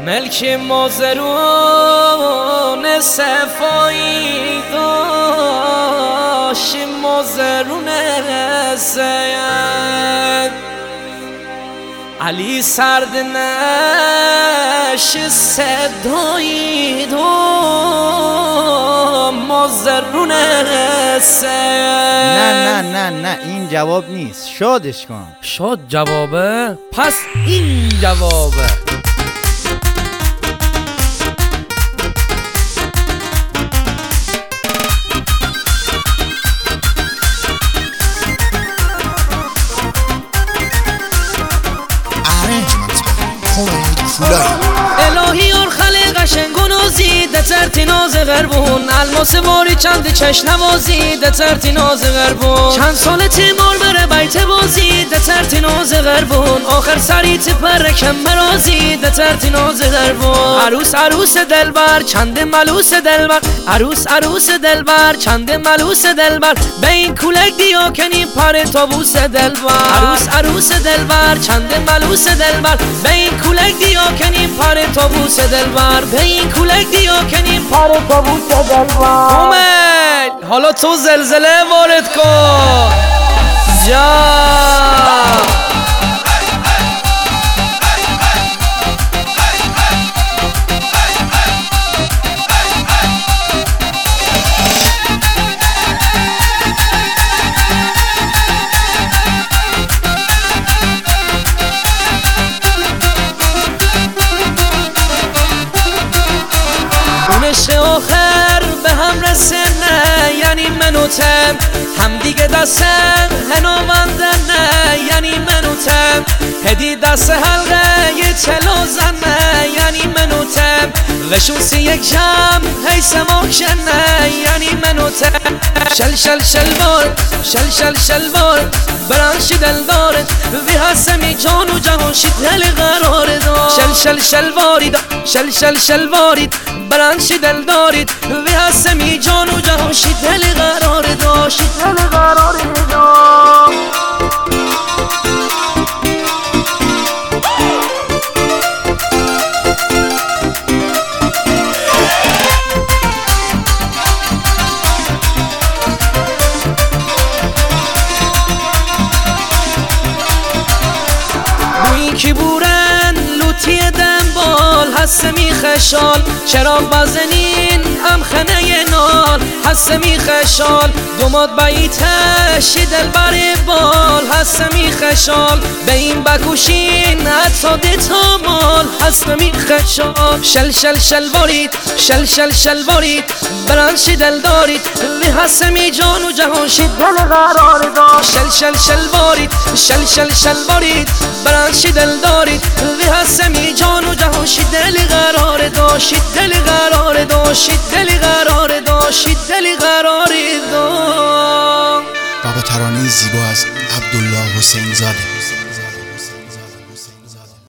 ملک مازرون صفایی داشت مازرون سید علی سرد نش صدایی دو مازرون سید. نه این جواب نیست، شادش کن. شاد جوابه؟ پس این جوابه. الهی اور خلق شنگون وزید ترتی ناز غربون الماس واری چند چش نوازید ترتی ناز غربون چند سال تیمور بره بیت بازید ترتی ناز غربون آخر سری تپر کم مرازید ترتی ناز غربون عروس دلبر چند ملوس دلبر عروس دلبر چند ملوس دلبر به این کولک دیا کنی پر تابوس دلبر عروس دلبر چند ملوس دلبر به این کولک دیا کنی پر تابوس دلبر به این کولک دیا کنی پر تابوس دلبر. کومل حالا تو زلزله وارد کن جا. آخر به هم رسنه یعنی منو تم هم دیگه دستم هنومندن نه یعنی منو تم هدی دست حلقه یه چلو زنه یعنی منو تم وشوسی یک جم هی سماک شنه یعنی منو تم شل بارد برانشی دل دارد وی هستمی جان و جهانشی دل قرار دار شل بارید برانشی دل دارید وی هستمی جان و جهانشی دل قرار داشت دل قرار دار. کی بورن لوتی دنبال هستمی خشال چراغ بزنین هم خنه نال هستمی خشال دوماد بیتش دل بر بال هستمی خشال به این بکوشین حتی دیتا مال هستمی خشال شل بارید برانشی دل دارید وی هستمی جان و جهانشی دل قرار داشت شل بارید برانشی دل دارید وی هستمی جان و جهانشی دل قرار داشت دل قرار داشت دل قرار داشت دل قرار داشت. بابا ترانه زیبا از عبدالله حسین زاده.